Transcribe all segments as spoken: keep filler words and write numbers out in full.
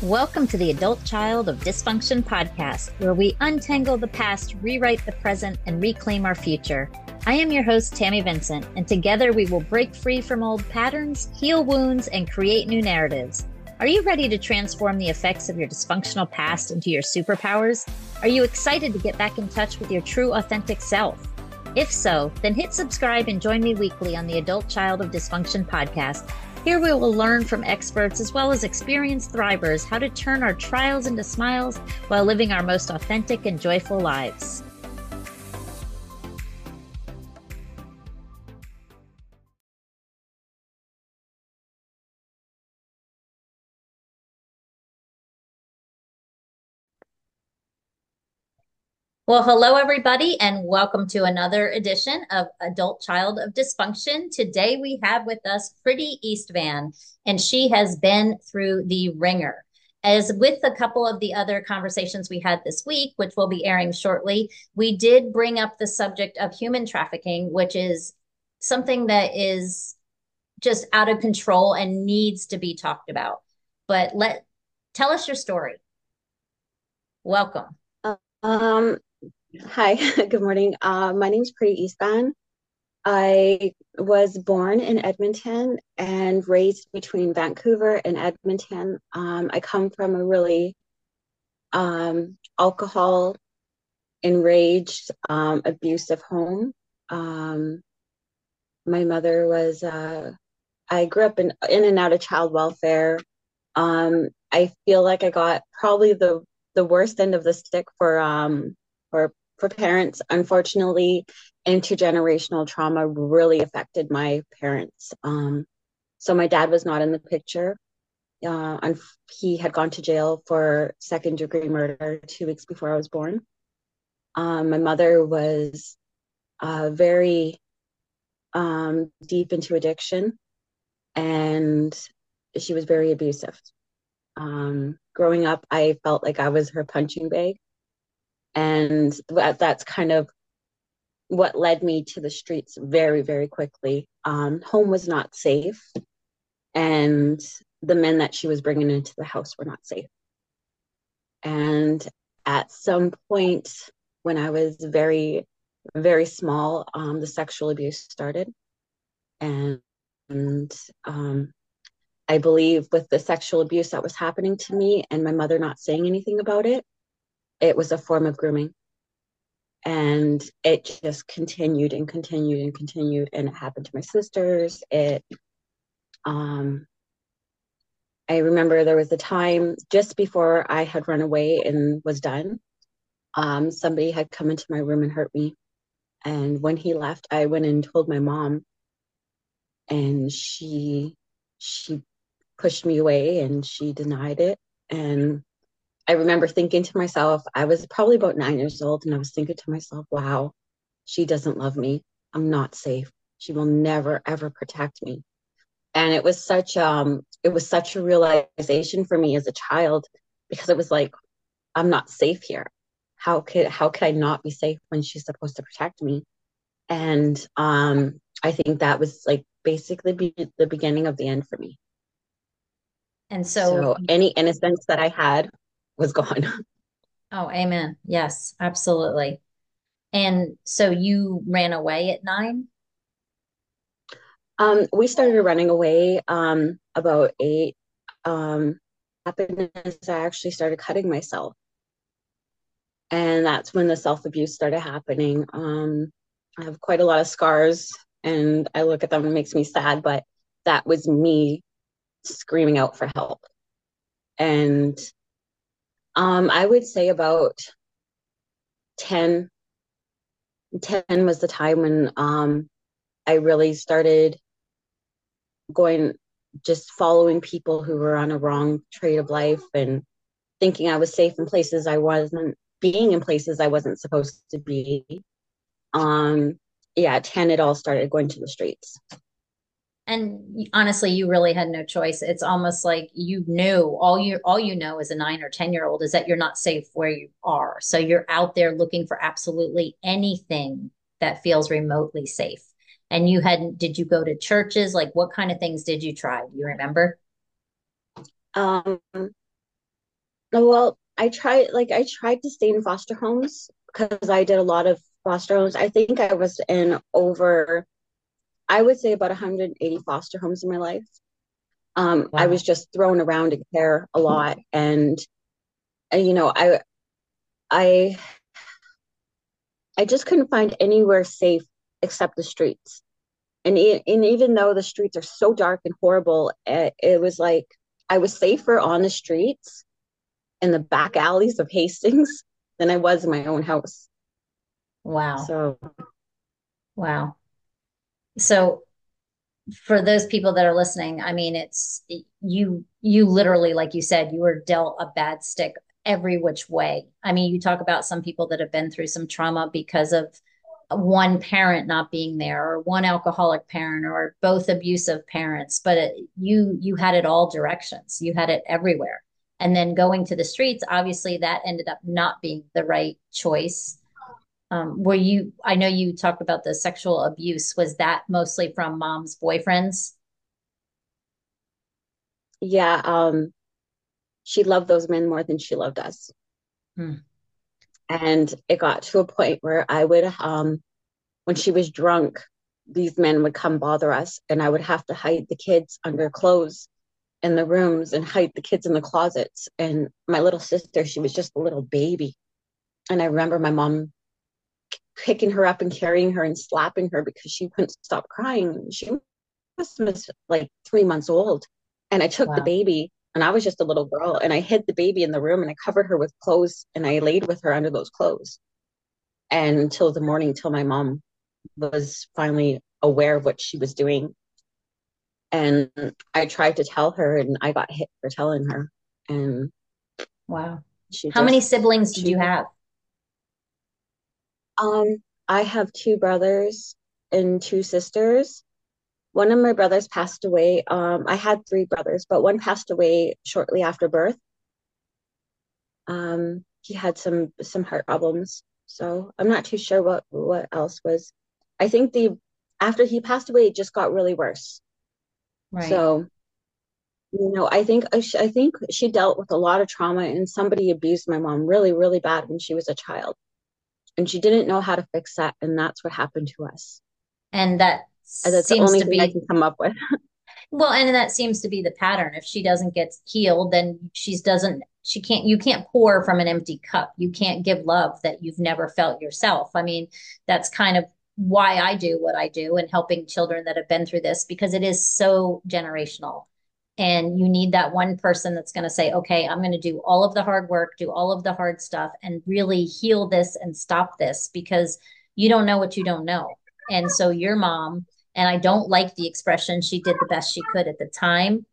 Welcome to the Adult Child of Dysfunction podcast, where we untangle the past, rewrite the present, and reclaim our future. I am your host, Tammy Vincent, and together we will break free from old patterns, heal wounds, and create new narratives. Are you ready to transform the effects of your dysfunctional past into your superpowers? Are you excited to get back in touch with your true, authentic self? If so, then hit subscribe and join me weekly on the Adult Child of Dysfunction podcast. Here we will learn from experts as well as experienced thrivers how to turn our trials into smiles while living our most authentic and joyful lives. Well, hello, everybody, and welcome to another edition of Adult Child of Dysfunction. Today, we have with us Pretty Eastvan, and she has been through the ringer. As with a couple of the other conversations we had this week, which will be airing shortly, we did bring up the subject of human trafficking, which is something that is just out of control and needs to be talked about. But let tell us your story. Welcome. Um, Hi, good morning. Uh, my name's Pretty Eastvan. I was born in Edmonton and raised between Vancouver and Edmonton. Um, I come from a really um, alcohol enraged, um, abusive home. Um, my mother was, uh, I grew up in, in and out of child welfare. Um, I feel like I got probably the, the worst end of the stick for, um, for for parents. Unfortunately, intergenerational trauma really affected my parents. Um, so my dad was not in the picture. Uh, and he had gone to jail for second degree murder two weeks before I was born. Um, my mother was uh, very um, deep into addiction, and she was very abusive. Um, growing up, I felt like I was her punching bag. And that's kind of what led me to the streets very, very quickly. Um, home was not safe, and the men that she was bringing into the house were not safe. And at some point, when I was very, very small, um, the sexual abuse started. And, and um, I believe with the sexual abuse that was happening to me and my mother not saying anything about it, it was a form of grooming. And it just continued and continued and continued, and it happened to my sisters. It um I remember there was a time just before I had run away and was done. Um somebody had come into my room and hurt me, and when he left, I went and told my mom, and she she pushed me away and she denied it. And I remember thinking to myself, I was probably about nine years old, and I was thinking to myself, wow, she doesn't love me. I'm not safe. She will never, ever protect me. And it was such um it was such a realization for me as a child, because it was like, I'm not safe here. How could how could I not be safe when she's supposed to protect me? And um I think that was like basically be the beginning of the end for me. And so, So any innocence that I had was gone. oh, amen. Yes, absolutely. And so you ran away at nine? Um, we started running away um, about eight. Um, happened is I actually started cutting myself, and that's when the self abuse started happening. Um, I have quite a lot of scars, and I look at them and it makes me sad. But that was me screaming out for help, and um, I would say about ten, ten was the time when um, I really started going, just following people who were on a wrong trade of life, and thinking I was safe in places I wasn't, being in places I wasn't supposed to be. Um, yeah, at ten, it all started going to the streets. And honestly, you really had no choice. It's almost like you knew all you all you know as a nine or ten year old is that you're not safe where you are. So you're out there looking for absolutely anything that feels remotely safe. And you hadn't, did you go to churches? Like what kind of things did you try? Do you remember? Um, Well, I tried, like, I tried to stay in foster homes because I did a lot of foster homes. I think I was in over, I would say about one hundred eighty foster homes in my life. Um, I was Wow. just thrown around in care a lot, and, and you know, I I I just couldn't find anywhere safe except the streets. And e and even though the streets are so dark and horrible, it, it was like I was safer on the streets in the back alleys of Hastings than I was in my own house. Wow. So Wow. So for those people that are listening, I mean, it's you, you literally, like you said, you were dealt a bad stick every which way. I mean, you talk about some people that have been through some trauma because of one parent not being there or one alcoholic parent or both abusive parents, but it, you, you had it all directions. You had it everywhere. And then going to the streets, obviously that ended up not being the right choice. Um, were you, I know you talked about the sexual abuse. Was that mostly from mom's boyfriends? yeah, um, she loved those men more than she loved us. Hmm. And it got to a point where I would, um, when she was drunk, these men would come bother us, and I would have to hide the kids under clothes in the rooms and hide the kids in the closets. And my little sister, she was just a little baby. And I remember my mom picking her up and carrying her and slapping her because she couldn't stop crying. She was like three months old. And I took the Wow. baby, and I was just a little girl, and I hid the baby in the room, and I covered her with clothes, and I laid with her under those clothes. And until the morning, till my mom was finally aware of what she was doing. And I tried to tell her, and I got hit for telling her. And Wow. she How many just, siblings did she, you have? um, I have two brothers and two sisters. One of my brothers passed away. Um, I had three brothers, but one passed away shortly after birth. Um, he had some some heart problems, so I'm not too sure what what else was. I think the after he passed away, it just got really worse. Right. So you know, I think I, sh- I think she dealt with a lot of trauma, and somebody abused my mom really, really bad when she was a child, and she didn't know how to fix that, and that's what happened to us. And that And that's the seems only to thing I be, can come up with. well, and that seems to be the pattern. If she doesn't get healed, then she's doesn't, she can't, you can't pour from an empty cup. You can't give love that you've never felt yourself. I mean, that's kind of why I do what I do and helping children that have been through this because it is so generational. And you need that one person that's going to say, okay, I'm going to do all of the hard work, do all of the hard stuff, and really heal this and stop this because you don't know what you don't know. And so your mom, and I don't like the expression, she did the best she could at the time.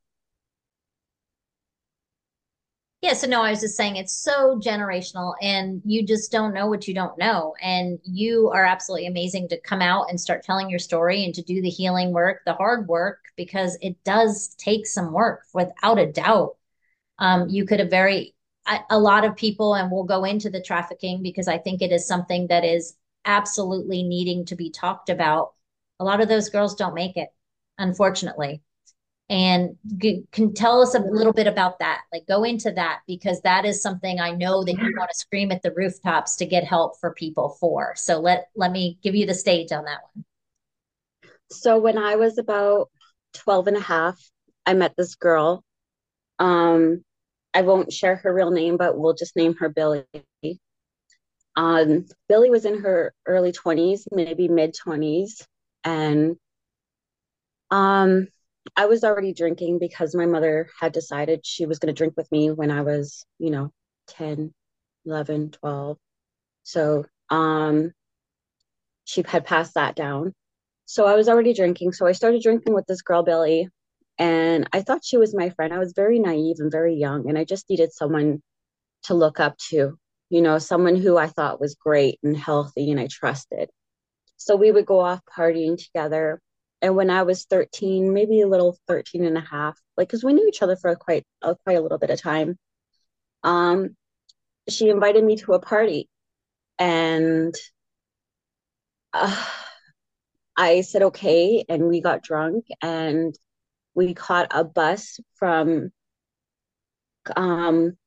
Yeah, so no, I was just saying it's so generational and you just don't know what you don't know. And you are absolutely amazing to come out and start telling your story and to do the healing work, the hard work, because it does take some work without a doubt. Um, you could have very, a, a lot of people, and we'll go into the trafficking because I think it is something that is absolutely needing to be talked about. A lot of those girls don't make it, unfortunately. And g- can tell us a little bit about that. Like go into that because that is something I know that you want to scream at the rooftops to get help for people for. So let let me give you the stage on that one. So when I was about twelve and a half, I met this girl. Um, I won't share her real name, but we'll just name her Billy. Um, Billy was in her early twenties, maybe mid twenties, and um, I was already drinking because my mother had decided she was going to drink with me when I was, you know, ten, eleven, twelve. So, um, she had passed that down. So I was already drinking. So I started drinking with this girl, Billy, and I thought she was my friend. I was very naive and very young, and I just needed someone to look up to, you know, someone who I thought was great and healthy and I trusted. So we would go off partying together. And when I was thirteen, maybe a little thirteen and a half, like, because we knew each other for quite, uh, quite a little bit of time, um, she invited me to a party. And uh, I said, okay. And we got drunk and we caught a bus from um,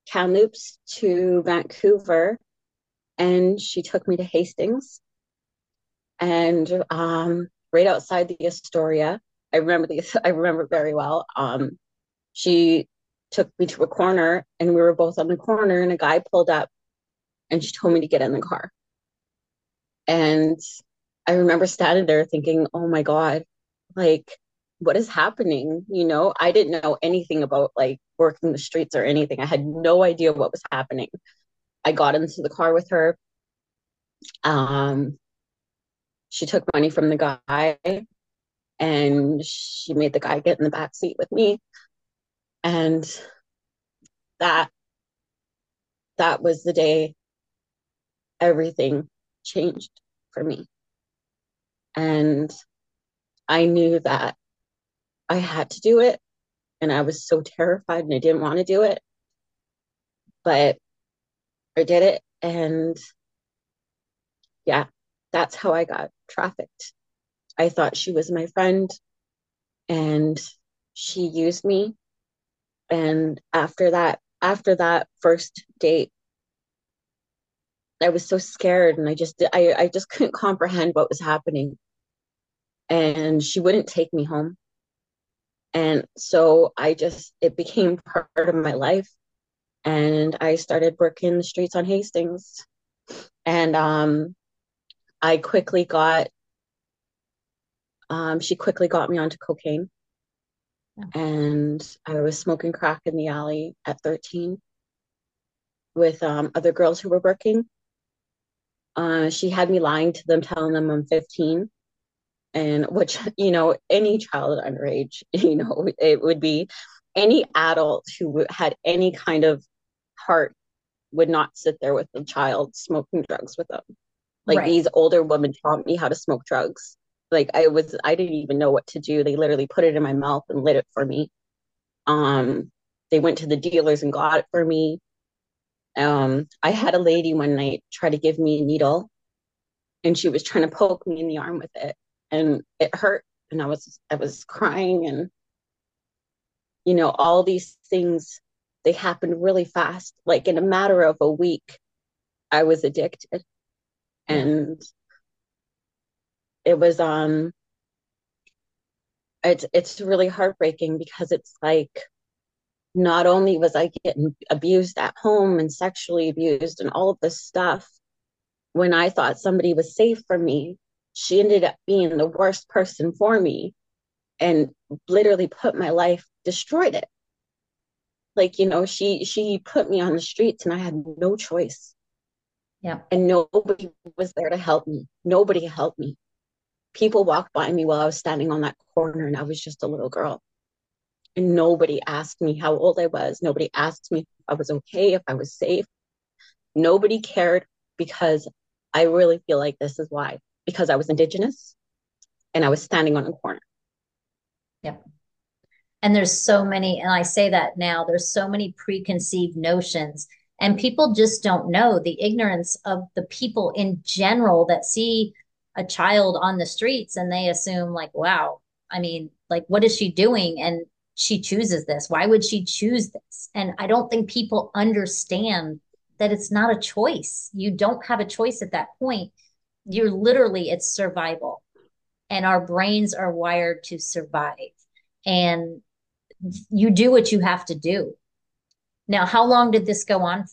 Kamloops to Vancouver, and she took me to Hastings. And um, right outside the Astoria, I remember the I remember very well. Um, she took me to a corner, and we were both on the corner, and a guy pulled up, and she told me to get in the car. And I remember standing there thinking, "Oh my God, like what is happening?" You know, I didn't know anything about like working the streets or anything. I had no idea what was happening. I got into the car with her. Um, she took money from the guy, and she made the guy get in the back seat with me. And that that was the day everything changed for me. And I knew that I had to do it. And I was so terrified and I didn't want to do it. But I did it. And yeah, that's how I got trafficked. I thought she was my friend and she used me. And after that, after that first date, I was so scared and I just I, I just couldn't comprehend what was happening. And she wouldn't take me home. And so I just it became part of my life. And I started working the streets on Hastings. And um I quickly got um she quickly got me onto cocaine. Yeah. And I was smoking crack in the alley at thirteen with um other girls who were working. Uh, she had me lying to them, telling them I'm fifteen, and which, you know, any child underage, you know, it would be any adult who had any kind of heart would not sit there with a child smoking drugs with them. Like, right. These older women taught me how to smoke drugs. Like I was, I didn't even know what to do. They literally put it in my mouth and lit it for me. Um, they went to the dealers and got it for me. Um, I had a lady one night try to give me a needle, and she was trying to poke me in the arm with it, and it hurt, and I was I was crying, and you know, all these things, they happened really fast. Like in a matter of a week, I was addicted, and it was um, it's it's really heartbreaking because it's like, not only was I getting abused at home and sexually abused and all of this stuff, when I thought somebody was safe for me, she ended up being the worst person for me and literally put my life, destroyed it. Like, you know, she she put me on the streets and I had no choice. Yeah. And nobody was there to help me. Nobody helped me. People walked by me while I was standing on that corner and I was just a little girl. And nobody asked me how old I was. Nobody asked me if I was okay, if I was safe. Nobody cared, because I really feel like this is why. Because I was Indigenous and I was standing on a corner. Yep. And there's so many, and I say that now, there's so many preconceived notions, and people just don't know the ignorance of the people in general that see a child on the streets and they assume like, wow, I mean, like, what is she doing? And she chooses this. Why would she choose this? And I don't think people understand that it's not a choice. You don't have a choice at that point. You're literally, it's survival. And our brains are wired to survive. And you do what you have to do. Now, how long did this go on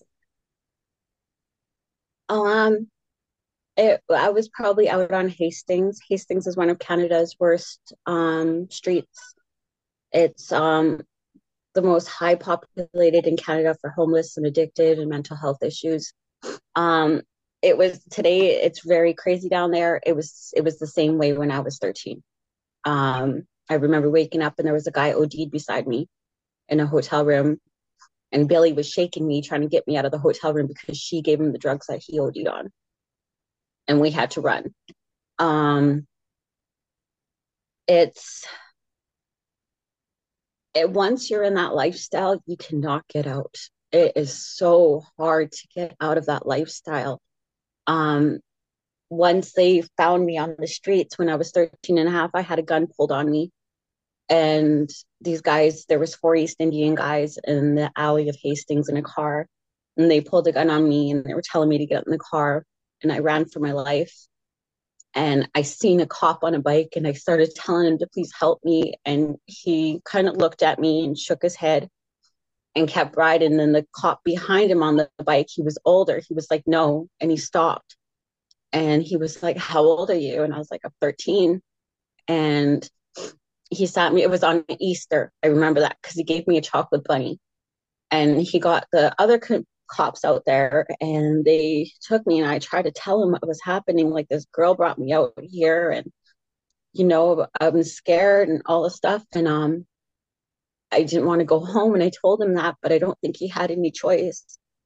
for? Um, it, I was probably out on Hastings. Hastings is one of Canada's worst um, streets. It's um, the most high populated in Canada for homeless and addicted and mental health issues. Um, it was today. It's very crazy down there. It was it was the same way when I was thirteen. Um, I remember waking up and there was a guy O D'd beside me in a hotel room, and Billy was shaking me, trying to get me out of the hotel room because she gave him the drugs that he O D'd on, and we had to run. Um, it's it, once you're in that lifestyle, you cannot get out. It is so hard to get out of that lifestyle. Um, once they found me on the streets when I was thirteen and a half, I had a gun pulled on me. And these guys, there was four East Indian guys in the alley of Hastings in a car, and they pulled a gun on me and they were telling me to get in the car, and I ran for my life. And I seen a cop on a bike and I started telling him to please help me, and he kind of looked at me and shook his head and kept riding. And the cop behind him on the bike, he was older, he was like, no, and he stopped. And he was like, how old are you? And I was like, I'm thirteen. And he sat me, it was on Easter, I remember that, because he gave me a chocolate bunny. And he got the other co- cops out there and they took me, and I tried to tell him what was happening. Like, this girl brought me out here, and you know, I'm scared and all this stuff. And um I didn't want to go home, and I told him that, but I don't think he had any choice.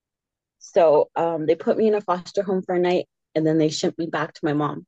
So um they put me in a foster home for a night, and then they shipped me back to my mom.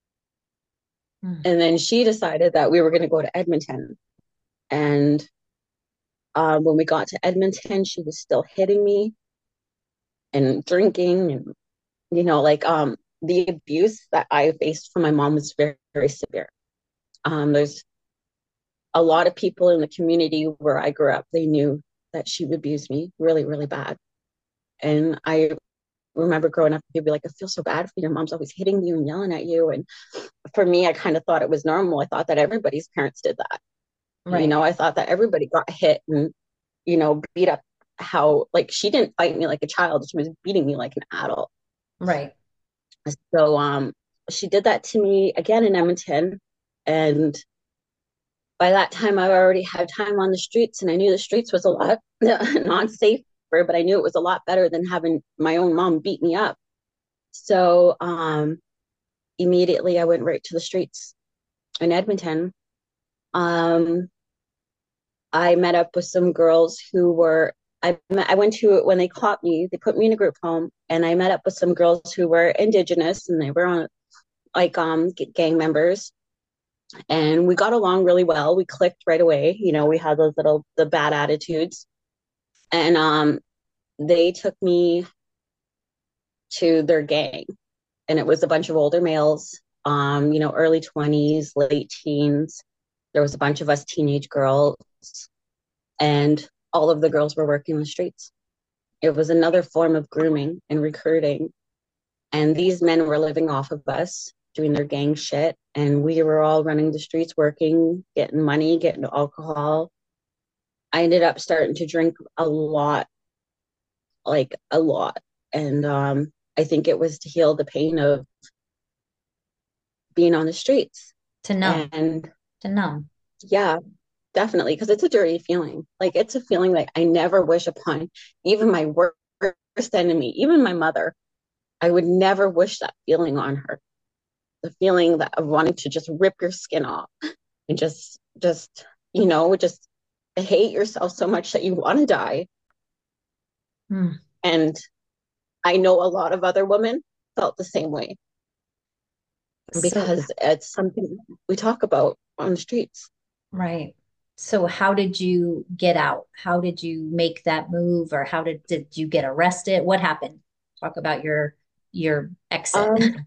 Mm. And then she decided that we were going to go to Edmonton. And uh, when we got to Edmonton, she was still hitting me and drinking, and you know, like um the abuse that I faced from my mom was very, very severe. Um, there's a lot of people in the community where I grew up, they knew that she would abuse me really, really bad. And I remember growing up, they'd be like, I feel so bad for you. Your mom's always hitting you and yelling at you. And for me, I kind of thought it was normal. I thought that everybody's parents did that. Right. You know, I thought that everybody got hit and, you know, beat up. How, like, she didn't fight me like a child. She was beating me like an adult. Right. So um, she did that to me again in Edmonton. And by that time, I already had time on the streets, and I knew the streets was a lot not safer, but I knew it was a lot better than having my own mom beat me up. So um, immediately I went right to the streets in Edmonton. Um, I met up with some girls who were, I, met, I went to, when they caught me, they put me in a group home, and I met up with some girls who were Indigenous, and they were on like um gang members. And we got along really well. We clicked right away. You know, we had those little, the bad attitudes. And um, they took me to their gang. And it was a bunch of older males, um, you know, early twenties, late teens. There was a bunch of us teenage girls. And all of the girls were working the streets. It was another form of grooming and recruiting. And these men were living off of us, doing their gang shit. And we were all running the streets, working, getting money, getting alcohol. I ended up starting to drink a lot, like a lot. And um, I think it was to heal the pain of being on the streets. To numb. And to numb. Yeah, definitely. Because it's a dirty feeling. Like, it's a feeling that I never wish upon even my worst enemy, even my mother. I would never wish that feeling on her. The feeling that of wanting to just rip your skin off and just, just, you know, just hate yourself so much that you want to die. Hmm. And I know a lot of other women felt the same way. Because so, it's something we talk about on the streets. Right. So how did you get out? How did you make that move? Or how did, did you get arrested? What happened? Talk about your, your exit. Um,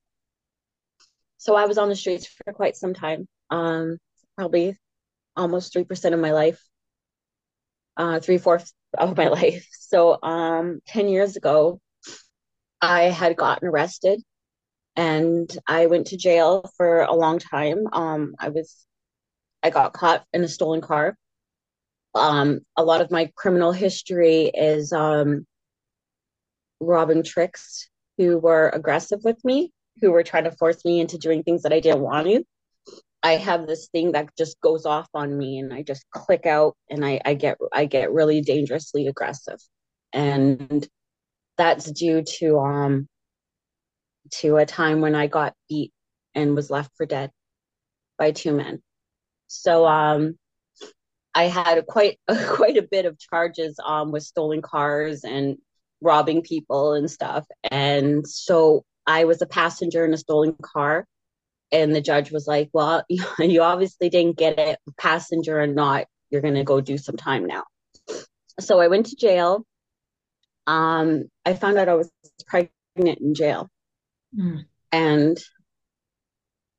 so I was on the streets for quite some time. Um, probably almost three percent of my life. Uh, three-fourths of my life. So um, ten years ago, I had gotten arrested and I went to jail for a long time. Um, I was, I got caught in a stolen car. Um, a lot of my criminal history is um, robbing tricks who were aggressive with me, who were trying to force me into doing things that I didn't want to. I have this thing that just goes off on me, and I just click out, and I, I get I get really dangerously aggressive, and that's due to um to a time when I got beat and was left for dead by two men. So um I had quite quite a bit of charges um with stolen cars and robbing people and stuff, and so I was a passenger in a stolen car. And the judge was like, well, you obviously didn't get it, passenger or not, you're going to go do some time now. So I went to jail. Um, I found out I was pregnant in jail. Mm. And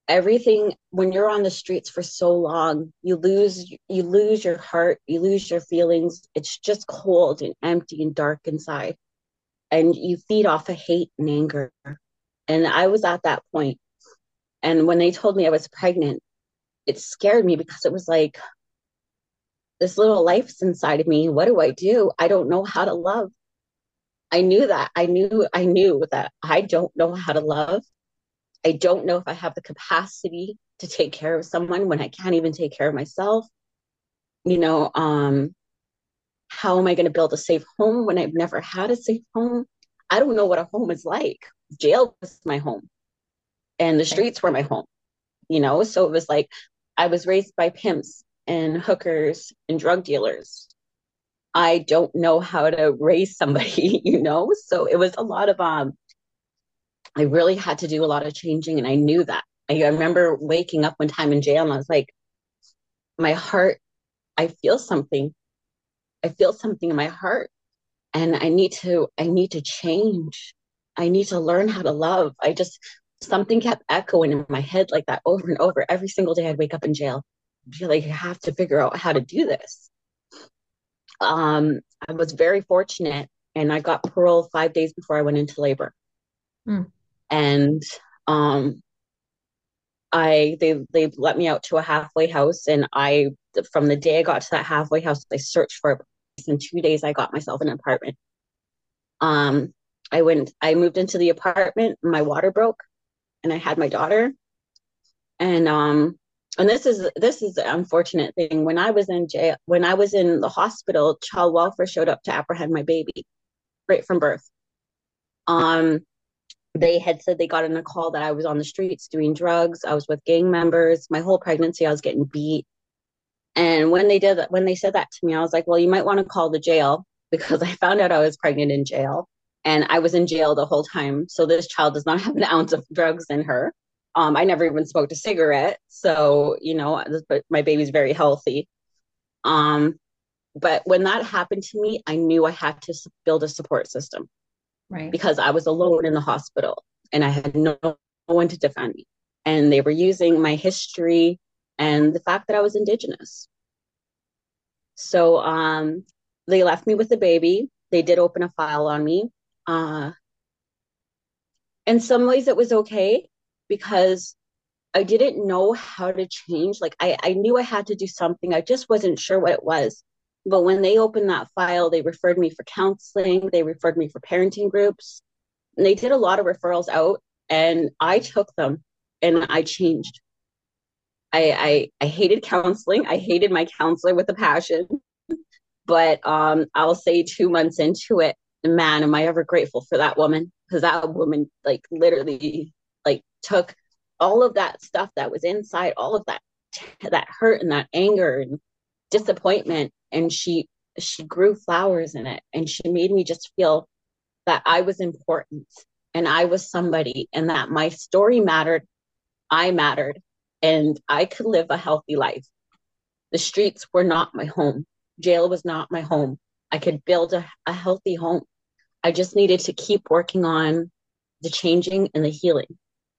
everything, when you're on the streets for so long, you lose you lose your heart, you lose your feelings. It's just cold and empty and dark inside, and you feed off of hate and anger. And I was at that point, and when they told me I was pregnant, it scared me because it was like, this little life's inside of me. What do I do? I don't know how to love. I knew that. I knew I knew that I don't know how to love. I don't know if I have the capacity to take care of someone when I can't even take care of myself. You know, um, how am I going to build a safe home when I've never had a safe home? I don't know what a home is like. Jail was my home, and the streets were my home, you know? So it was like, I was raised by pimps and hookers and drug dealers. I don't know how to raise somebody, you know? So it was a lot of, um, I really had to do a lot of changing, and I knew that. I, I remember waking up one time in jail and I was like, my heart, I feel something. I feel something in my heart, and I need to, I need to change. I need to learn how to love. I just, something kept echoing in my head like that over and over. Every single day I'd wake up in jail. I'd be like, I have to figure out how to do this. Um, I was very fortunate, and I got parole five days before I went into labor. Mm. And um, I they they let me out to a halfway house, and I from the day I got to that halfway house, I searched for a place. In two days, I got myself an apartment. Um, I went, I moved into the apartment. My water broke, and I had my daughter. And um, and this is this is the unfortunate thing. When I was in jail, when I was in the hospital, child welfare showed up to apprehend my baby, right from birth. Um, they had said they got in a call that I was on the streets doing drugs. I was with gang members. My whole pregnancy, I was getting beat. And when they did that, when they said that to me, I was like, well, you might want to call the jail, because I found out I was pregnant in jail, and I was in jail the whole time. So this child does not have an ounce of drugs in her. Um, I never even smoked a cigarette. So, you know, but my baby's very healthy. Um, but when that happened to me, I knew I had to build a support system. Right. Because I was alone in the hospital, and I had no, no one to defend me. And they were using my history and the fact that I was Indigenous. So um, they left me with the baby. They did open a file on me. Uh, in some ways it was okay, because I didn't know how to change. Like I, I knew I had to do something. I just wasn't sure what it was. But when they opened that file, they referred me for counseling. They referred me for parenting groups. And they did a lot of referrals out, and I took them, and I changed. I, I, I hated counseling. I hated my counselor with a passion. But um, I'll say two months into it, man, am I ever grateful for that woman, because that woman like literally like took all of that stuff that was inside, all of that that hurt and that anger and disappointment, and she she grew flowers in it, and she made me just feel that I was important, and I was somebody, and that my story mattered, I mattered, and I could live a healthy life. The streets were not my home. Jail was not my home. I could build a, a healthy home. I just needed to keep working on the changing and the healing.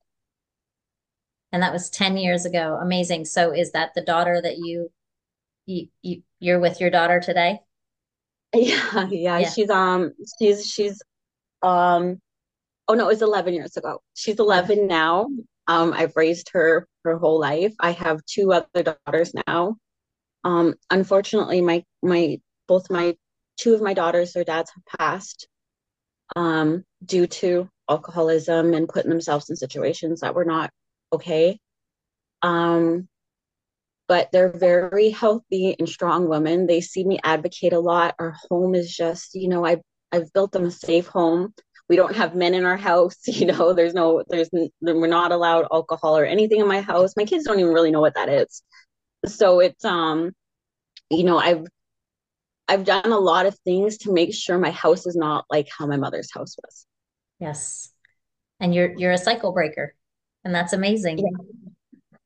And that was ten years ago. Amazing. So is that the daughter that you, you, you you're with your daughter today? Yeah, yeah, yeah. She's, um, she's, she's, um, oh no, it was eleven years ago. She's eleven okay. now. Um, I've raised her her whole life. I have two other daughters now. Um, unfortunately, my, my, both my, two of my daughters, their dads have passed, um, due to alcoholism and putting themselves in situations that were not okay. Um, but they're very healthy and strong women. They see me advocate a lot. Our home is just, you know, I, I've built them a safe home. We don't have men in our house. You know, there's no, there's, we're not allowed alcohol or anything in my house. My kids don't even really know what that is. So it's, um, you know, I've, I've done a lot of things to make sure my house is not like how my mother's house was. Yes. And you're, you're a cycle breaker, and that's amazing. Yeah.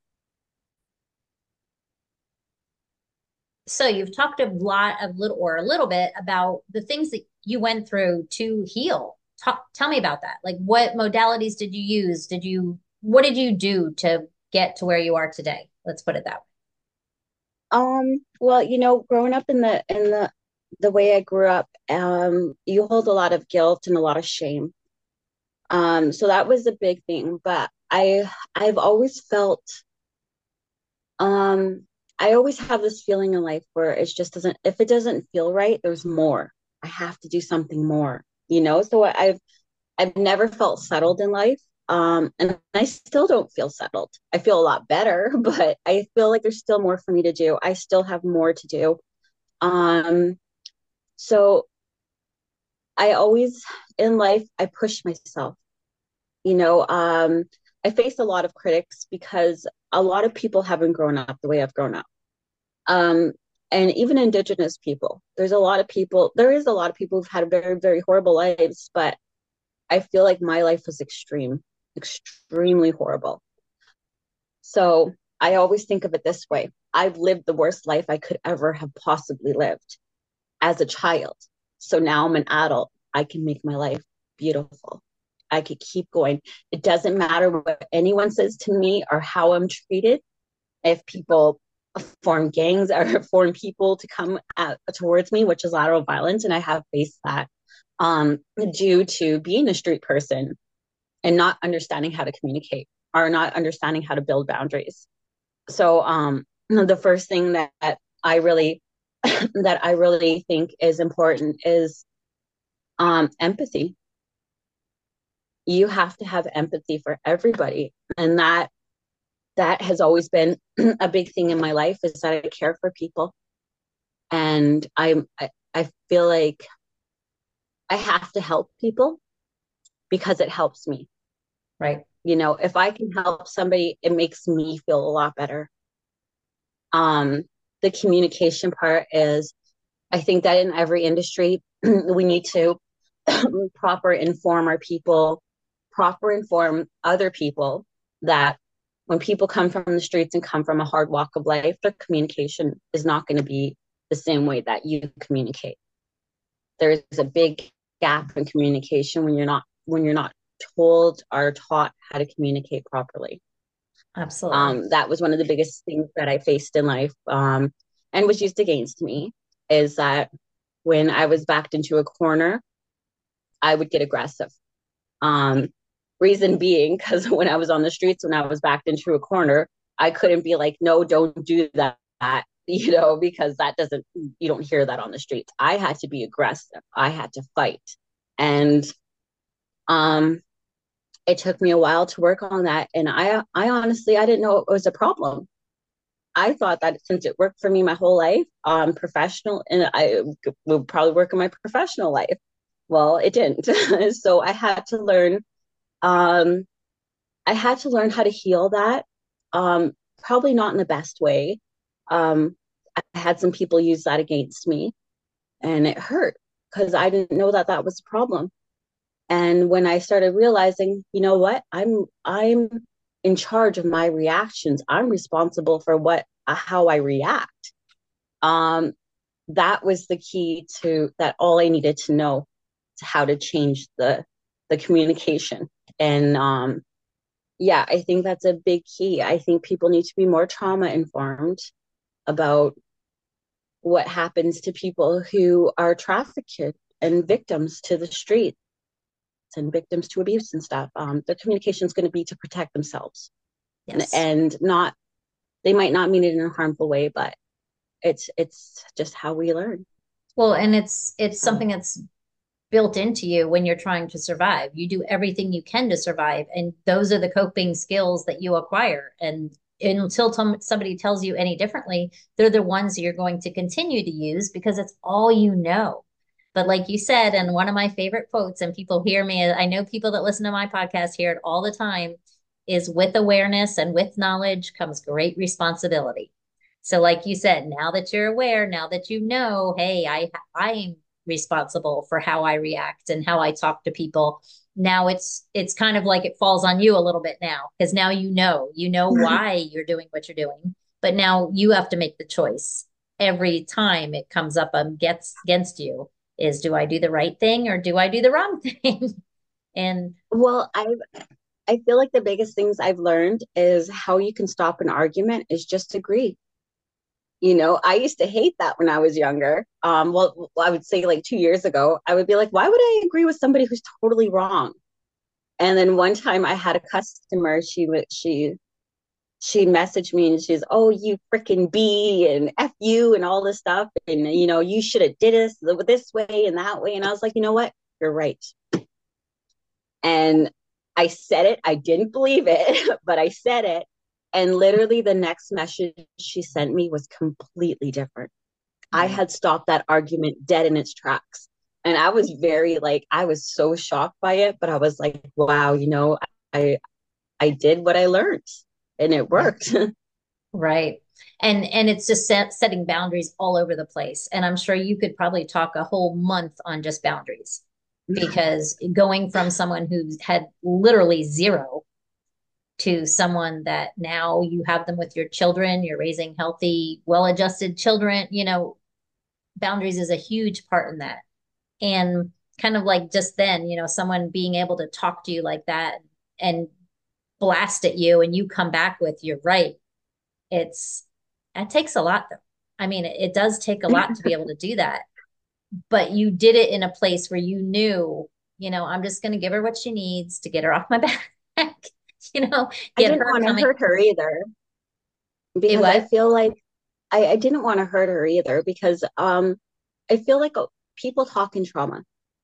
So you've talked a lot of little or a little bit about the things that you went through to heal. Talk, tell me about that. Like, what modalities did you use? Did you, what did you do to get to where you are today? Let's put it that way. Um, well, you know, growing up in the in the the way I grew up, um, you hold a lot of guilt and a lot of shame. Um, so that was a big thing. But I I've always felt um I always have this feeling in life where it just doesn't, if it doesn't feel right, there's more. I have to do something more, you know? So I- I've I've never felt settled in life. Um, and I still don't feel settled. I feel a lot better, but I feel like there's still more for me to do. I still have more to do. Um, so I always in life I push myself. You know, um, I face a lot of critics because a lot of people haven't grown up the way I've grown up. Um, and even Indigenous people, there's a lot of people, there is a lot of people who've had very, very horrible lives, but I feel like my life was extreme, extremely horrible. So I always think of it this way. I've lived the worst life I could ever have possibly lived as a child. So now I'm an adult. I can make my life beautiful. I could keep going. It doesn't matter what anyone says to me or how I'm treated. If people form gangs or form people to come at, towards me, which is lateral violence, and I have faced that um, due to being a street person and not understanding how to communicate or not understanding how to build boundaries. So um, the first thing that, that I really that I really think is important is um, empathy. You have to have empathy for everybody, and that that has always been a big thing in my life is that I care for people, and I'm I, I feel like I have to help people because it helps me. Right. You know, if I can help somebody, it makes me feel a lot better. Um, the communication part is, I think that in every industry, we need to proper inform our people, proper inform other people that when people come from the streets and come from a hard walk of life, their communication is not going to be the same way that you communicate. There is a big gap in communication when you're not when you're not told or taught how to communicate properly. Absolutely. Um, that was one of the biggest things that I faced in life, um, and was used against me, is that when I was backed into a corner, I would get aggressive. Um, reason being, because when I was on the streets, when I was backed into a corner, I couldn't be like, no, don't do that, you know, because that doesn't, you don't hear that on the streets. I had to be aggressive. I had to fight. And um, it took me a while to work on that. And I, I honestly, I didn't know it was a problem. I thought that since it worked for me my whole life, um, professional, and I would probably work in my professional life. Well, it didn't. So I had to learn um, I had to learn how to heal that. Um, probably not in the best way. Um, I had some people use that against me, and it hurt because I didn't know that that was a problem. And when I started realizing, you know what, I'm I'm in charge of my reactions. I'm responsible for what uh, how I react. Um, that was the key to that. All I needed to know to how to change the the communication and um, yeah, I think that's a big key. I think people need to be more trauma informed about what happens to people who are trafficked and victims to the streets and victims to abuse and stuff. Um, the communication is going to be to protect themselves Yes. and not, they might not mean it in a harmful way, but it's, it's just how we learn. Well, and it's it's So, something that's built into you when you're trying to survive. You do everything you can to survive, and those are the coping skills that you acquire. And until tom- somebody tells you any differently, they're the ones you're going to continue to use because it's all you know. But like you said, and one of my favorite quotes, and people hear me, I know people that listen to my podcast hear it all the time, is with awareness and with knowledge comes great responsibility. So, like you said, now that you're aware, now that you know, hey, I I'm responsible for how I react and how I talk to people. Now it's it's kind of like it falls on you a little bit now because now you know, you know why you're doing what you're doing, but now you have to make the choice every time it comes up against against you is do I do the right thing or do I do the wrong thing? And well, I I feel like the biggest things I've learned is how you can stop an argument is just agree. You know, I used to hate that when I was younger. Um, well, I would say like two years ago, I would be like, why would I agree with somebody who's totally wrong? And then one time I had a customer, she would she she messaged me and she's, oh, you freaking B and F you and all this stuff. And you know, you should have did this this way and that way. And I was like, you know what? You're right. And I said it. I didn't believe it, but I said it. And literally the next message she sent me was completely different. I had stopped that argument dead in its tracks. And I was very like, I was so shocked by it, but I was like, wow, you know, I I did what I learned and it worked. Right. And and it's just set, setting boundaries all over the place. And I'm sure you could probably talk a whole month on just boundaries because going from someone who had literally zero to someone that now you have them with your children, you're raising healthy, well-adjusted children, you know, boundaries is a huge part in that. And kind of like just then, you know, someone being able to talk to you like that and blast at you and you come back with, you're right. It's, it takes a lot though. I mean, it, it does take a lot to be able to do that, but you did it in a place where you knew, you know, I'm just going to give her what she needs to get her off my back, you know, I get didn't her want to coming. hurt her either because I feel like I, I didn't want to hurt her either because um I feel like uh, people talk in trauma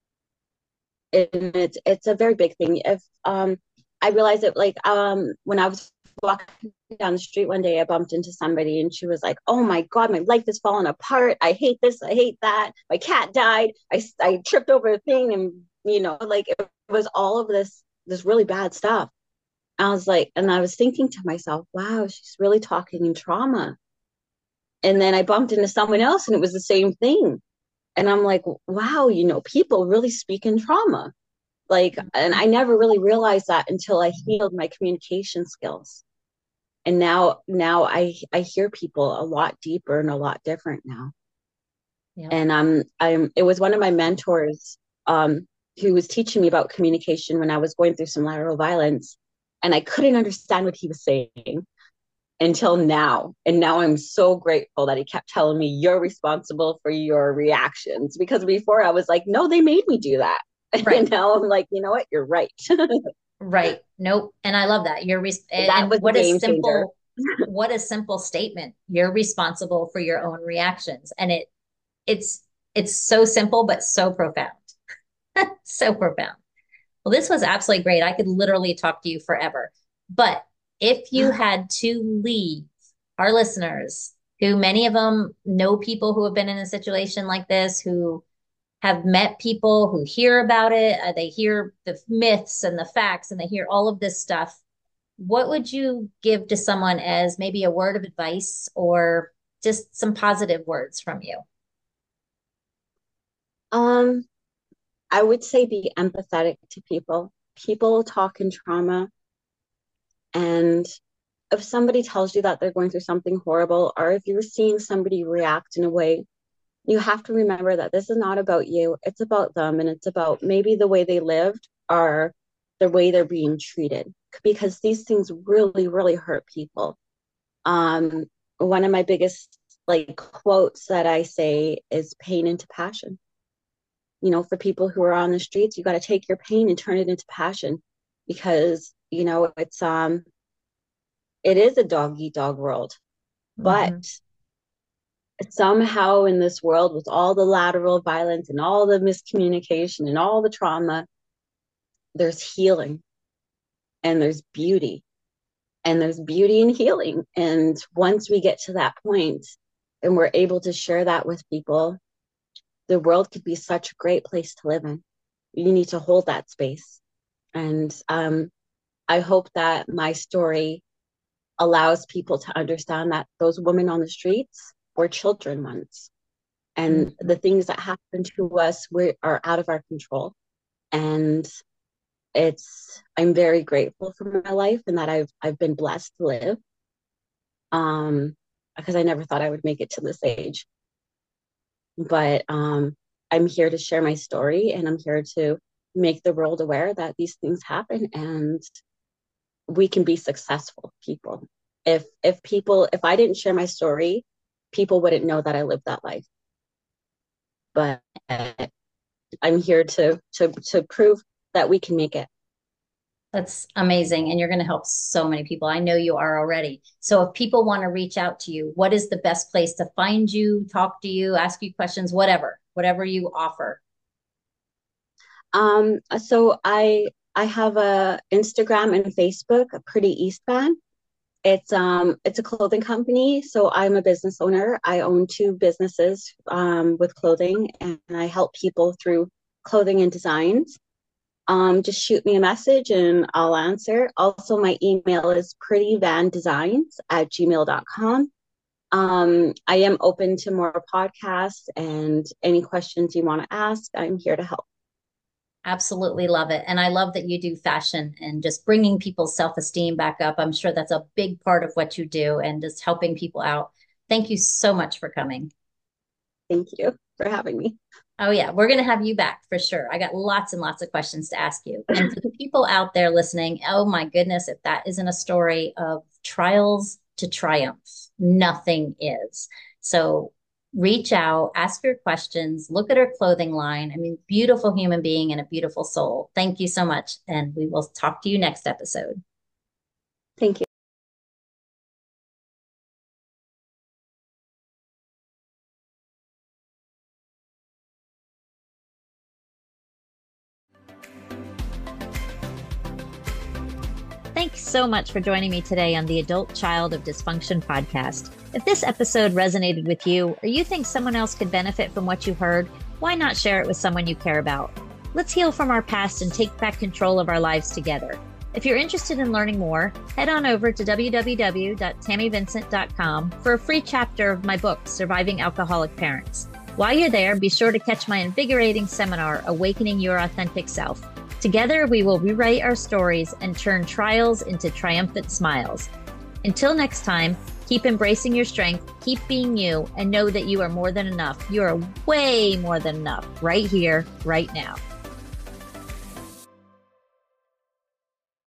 and it's it's a very big thing. If um I realized it like um when I was walking down the street one day, I bumped into somebody and she was like, "Oh my God, my life is falling apart. I hate this. I hate that. My cat died. I I tripped over a thing and you know like it was all of this this really bad stuff." I was like, and I was thinking to myself, "Wow, she's really talking in trauma." And then I bumped into someone else and it was the same thing. And I'm like, wow, you know, people really speak in trauma. Like, and I never really realized that until I healed my communication skills. And now, now I, I hear people a lot deeper and a lot different now. Yeah. And um, I'm, it was one of my mentors um, who was teaching me about communication when I was going through some lateral violence. And I couldn't understand what he was saying until now. And now I'm so grateful that he kept telling me, you're responsible for your reactions. Because before I was like, no, they made me do that. Right. And now I'm like, you know what? You're right. Right. Nope. And I love that. You're res- that and was what a simple what a simple statement. You're responsible for your own reactions. And it it's it's so simple but so profound. So profound. Well, this was absolutely great. I could literally talk to you forever. But if you had to leave our listeners, who many of them know people who have been in a situation like this, who have met people who hear about it, uh, they hear the myths and the facts, and they hear all of this stuff, what would you give to someone as maybe a word of advice or just some positive words from you? Um, I would say be empathetic to people. People talk in trauma. And if somebody tells you that they're going through something horrible, or if you're seeing somebody react in a way, you have to remember that this is not about you. It's about them. And it's about maybe the way they lived or the way they're being treated, because these things really, really hurt people. Um, one of my biggest like quotes that I say is pain into passion. You know, for people who are on the streets, you got to take your pain and turn it into passion, because, you know, it's, um, it is a dog eat dog world, but mm-hmm. somehow in this world with all the lateral violence and all the miscommunication and all the trauma, there's healing and there's beauty and there's beauty and healing. And once we get to that point and we're able to share that with people, the world could be such a great place to live in. You need to hold that space. And um, I hope that my story allows people to understand that those women on the streets were children once. And mm-hmm. the things that happen to us we are out of our control. And it's, I'm very grateful for my life and that I've I've been blessed to live. Um, because I never thought I would make it to this age. But um, I'm here to share my story, and I'm here to make the world aware that these things happen, and we can be successful people. If if people, if I didn't share my story, people wouldn't know that I lived that life. But I'm here to to to prove that we can make it. That's amazing. And you're going to help so many people. I know you are already. So if people want to reach out to you, what is the best place to find you, talk to you, ask you questions, whatever, whatever you offer? Um, so I I have a Instagram and Facebook, a Pretty Eastban. It's um it's a clothing company. So I'm a business owner. I own two businesses um, with clothing, and I help people through clothing and designs. Um, just shoot me a message and I'll answer. Also, my email is prettyvandesigns at gmail dot com. Um, I am open to more podcasts and any questions you want to ask. I'm here to help. Absolutely love it. And I love that you do fashion and just bringing people's self-esteem back up. I'm sure that's a big part of what you do and just helping people out. Thank you so much for coming. Thank you for having me. Oh, yeah. We're going to have you back for sure. I got lots and lots of questions to ask you. And for the people out there listening, oh my goodness, if that isn't a story of trials to triumph, nothing is. So reach out, ask your questions, look at her clothing line. I mean, beautiful human being and a beautiful soul. Thank you so much. And we will talk to you next episode. Thank you. Thanks so much for joining me today on the Adult Child of Dysfunction podcast. If this episode resonated with you or you think someone else could benefit from what you heard, why not share it with someone you care about? Let's heal from our past and take back control of our lives together. If you're interested in learning more, head on over to w w w dot tammy vincent dot com for a free chapter of my book, Surviving Alcoholic Parents. While you're there, be sure to catch my invigorating seminar, Awakening Your Authentic Self. Together, we will rewrite our stories and turn trials into triumphant smiles. Until next time, keep embracing your strength, keep being you, and know that you are more than enough. You are way more than enough right here, right now.